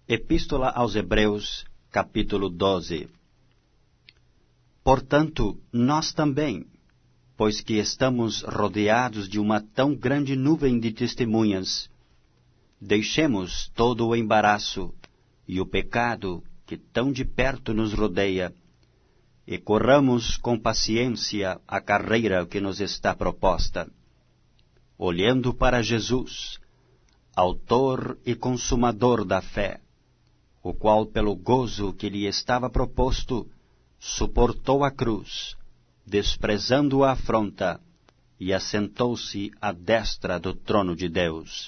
Epístola aos Hebreus, capítulo 12. Portanto, nós também, pois que estamos rodeados de uma tão grande nuvem de testemunhas, deixemos todo o embaraço e o pecado que tão de perto nos rodeia, e corramos com paciência a carreira que nos está proposta, olhando para Jesus, autor e consumador da fé, o qual, pelo gozo que lhe estava proposto, suportou a cruz, desprezando a afronta, e assentou-se à destra do trono de Deus.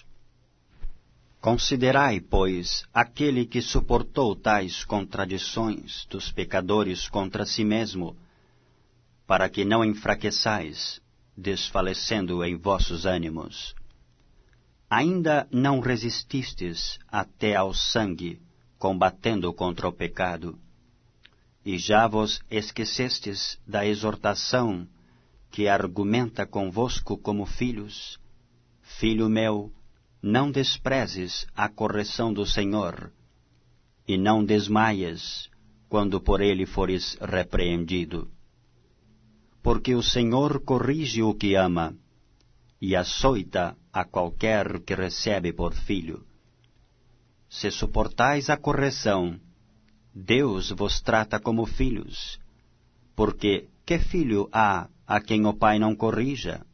Considerai, pois, aquele que suportou tais contradições dos pecadores contra si mesmo, para que não enfraqueçais, desfalecendo em vossos ânimos. Ainda não resististes até ao sangue, combatendo contra o pecado, e já vos esquecestes da exortação que argumenta convosco como filhos. Filho meu, não desprezes a correção do Senhor, e não desmaies quando por ele fores repreendido. Porque o Senhor corrige o que ama, e açoita a qualquer que recebe por filho. Se suportais a correção, Deus vos trata como filhos, porque que filho há a quem o pai não corrija?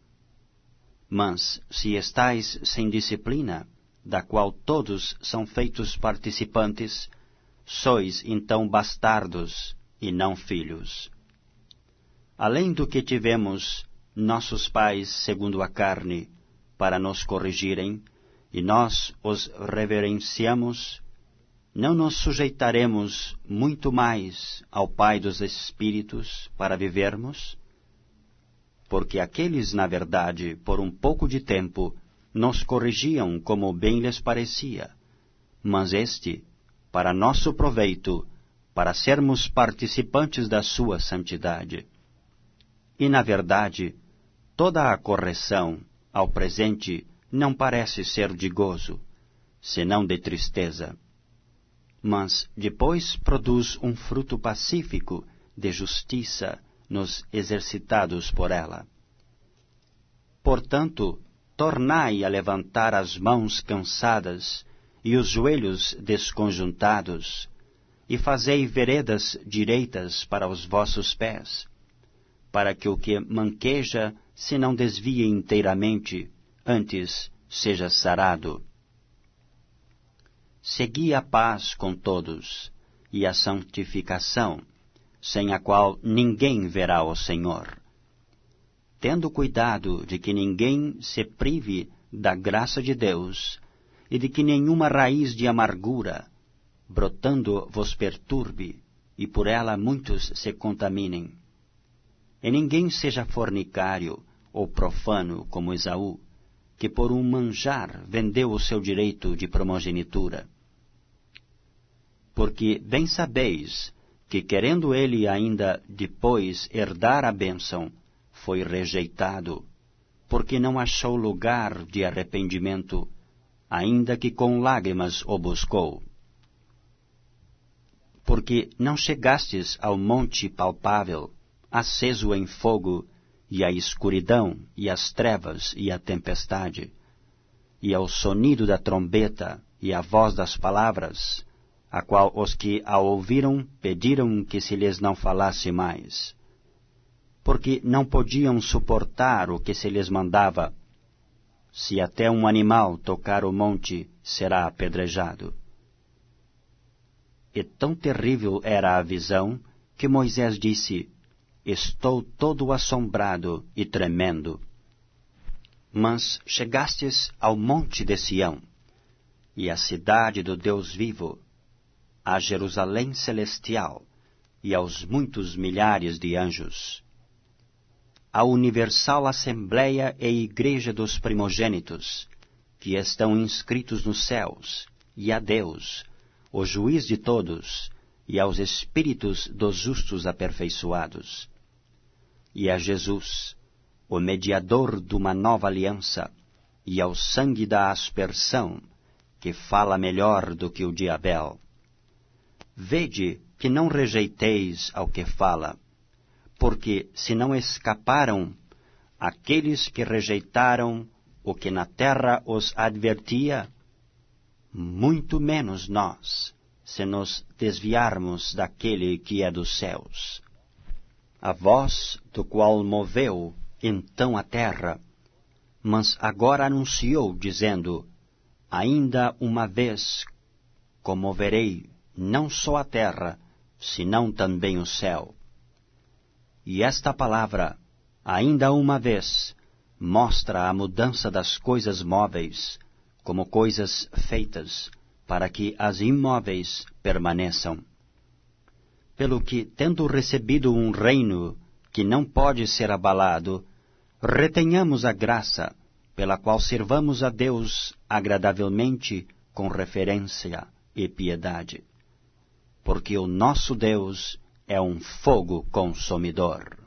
Mas, se estais sem disciplina, da qual todos são feitos participantes, sois então bastardos e não filhos. Além do que tivemos nossos pais segundo a carne, para nos corrigirem, e nós os reverenciamos, não nos sujeitaremos muito mais ao Pai dos Espíritos para vivermos? Porque aqueles, na verdade, por um pouco de tempo, nos corrigiam como bem lhes parecia, mas este, para nosso proveito, para sermos participantes da sua santidade. E, na verdade, toda a correção, ao presente, não parece ser de gozo, senão de tristeza. Mas depois produz um fruto pacífico de justiça nos exercitados por ela. Portanto, tornai a levantar as mãos cansadas e os joelhos desconjuntados, e fazei veredas direitas para os vossos pés, para que o que manqueja se não desvie inteiramente, antes seja sarado. Segui a paz com todos, e a santificação, sem a qual ninguém verá o Senhor. Tendo cuidado de que ninguém se prive da graça de Deus, e de que nenhuma raiz de amargura, brotando, vos perturbe, e por ela muitos se contaminem. E ninguém seja fornicário ou profano como Esaú, que por um manjar vendeu o seu direito de primogenitura. Porque bem sabeis que, querendo ele ainda depois herdar a bênção, foi rejeitado, porque não achou lugar de arrependimento, ainda que com lágrimas o buscou. Porque não chegastes ao monte palpável, aceso em fogo, e a escuridão, e as trevas, e a tempestade, e ao sonido da trombeta, e a voz das palavras, a qual os que a ouviram pediram que se lhes não falasse mais, porque não podiam suportar o que se lhes mandava. Se até um animal tocar o monte, será apedrejado. E tão terrível era a visão, que Moisés disse: Estou todo assombrado e tremendo. Mas chegastes ao monte de Sião, e à cidade do Deus vivo, a Jerusalém celestial, e aos muitos milhares de anjos, à universal assembleia e igreja dos primogênitos, que estão inscritos nos céus, e a Deus, o juiz de todos, e aos espíritos dos justos aperfeiçoados, e a Jesus, o mediador de uma nova aliança, e ao sangue da aspersão, que fala melhor do que o de Abel. Vede que não rejeiteis ao que fala, porque se não escaparam aqueles que rejeitaram o que na terra os advertia, muito menos nós, se nos desviarmos daquele que é dos céus. A voz do qual moveu então a terra, mas agora anunciou, dizendo, ainda uma vez comoverei não só a terra, senão também o céu. E esta palavra, ainda uma vez, mostra a mudança das coisas móveis, como coisas feitas, para que as imóveis permaneçam. Pelo que, tendo recebido um reino que não pode ser abalado, retenhamos a graça, pela qual servamos a Deus agradavelmente com referência e piedade. Porque o nosso Deus é um fogo consumidor.